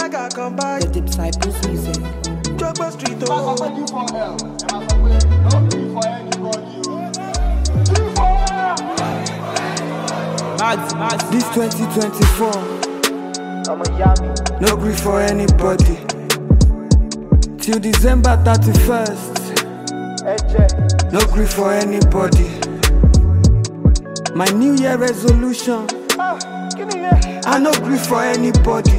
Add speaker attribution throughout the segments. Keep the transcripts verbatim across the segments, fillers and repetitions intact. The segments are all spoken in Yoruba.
Speaker 1: Gaga come by.
Speaker 2: The Disciples music.
Speaker 1: Jogba Street,
Speaker 3: That's
Speaker 1: oh.
Speaker 3: what you for hell. And I say, don't do for anybody. Do for hell.
Speaker 4: Max, Max.
Speaker 5: This twenty twenty-four,
Speaker 3: I'm a yummy.
Speaker 5: no grief for anybody. Till December thirty-first, no grief for anybody. My New Year resolution, I no grief for anybody.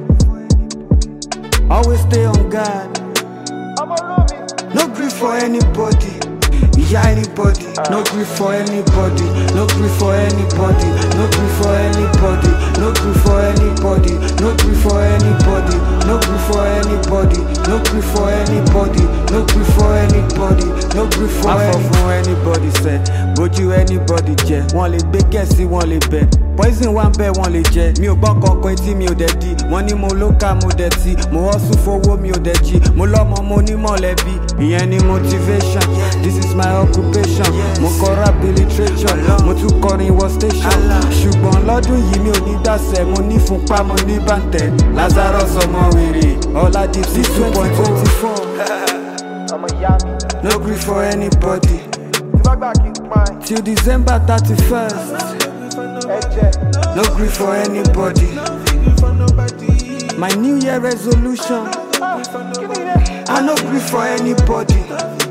Speaker 5: Always stay on guard. No grief for anybody. Yeah, anybody. No grief for anybody. No grief for anybody. No grief for anybody. No grief for anybody. No grief for anybody. No grief for anybody. No grief for anybody. No grief for anybody. No grief for anybody. Say, but you anybody jẹ. Wọ́n lè gbé kẹ́sì, wọ́n lè bẹ̀. Poison one bẹ́ẹ̀ wọ́n lè jẹ. Mi ò gbọ́ kankan etí mi ò dẹ̀ di. Wọ́n ní mo lókà mo dẹ̀ ti. Mo hustle fowó mi ò dẹ̀ jí. Mo lọ́mọ mo ní mọ̀lẹ́bí. Ìyẹn ni motivation. This is my occupation. Mo kọ rap literature. Mo tún kọrin wọ station. Ṣùgbọ́n lọ́dún yìí mi ò ní dàsẹ̀. Mo ní fúnpá mo ní bàǹtẹ̀. Lazarus ọmọ wèrè. Ọlá deep six two point twenty-four.
Speaker 3: I'm a yummy.
Speaker 5: No grief for anybody. Till December thirty-first. No grief for anybody. My New Year resolution, I no grief for anybody.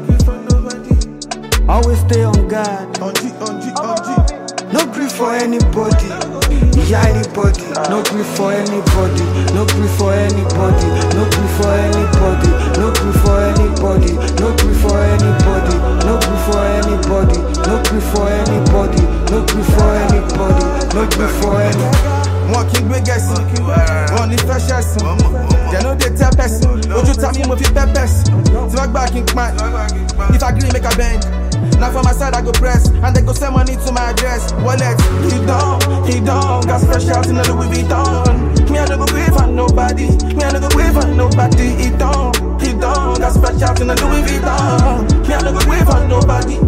Speaker 5: Always stay on guard. No grief for anybody. Yeah, anybody. No grief for anybody. No grief for anybody. No grief for anybody. No grief for anybody. No grief for anybody. No grief for anybody. No grief for anybody. No grief for anybody. No grief for anybody.
Speaker 1: One king we guess one is fresh as they know they tell person. Would you tell me if you pep best? Talk back in man. If I agree, make a bend. Now from my side I go press and they go send money to my address. Wallet, he down, he down. Got fresh out in the Louis Vuitton. Me I no go grieve on nobody. Me I no go grieve on nobody. He down, he down. Got fresh out in the Louis Vuitton. Me I no go grieve on nobody.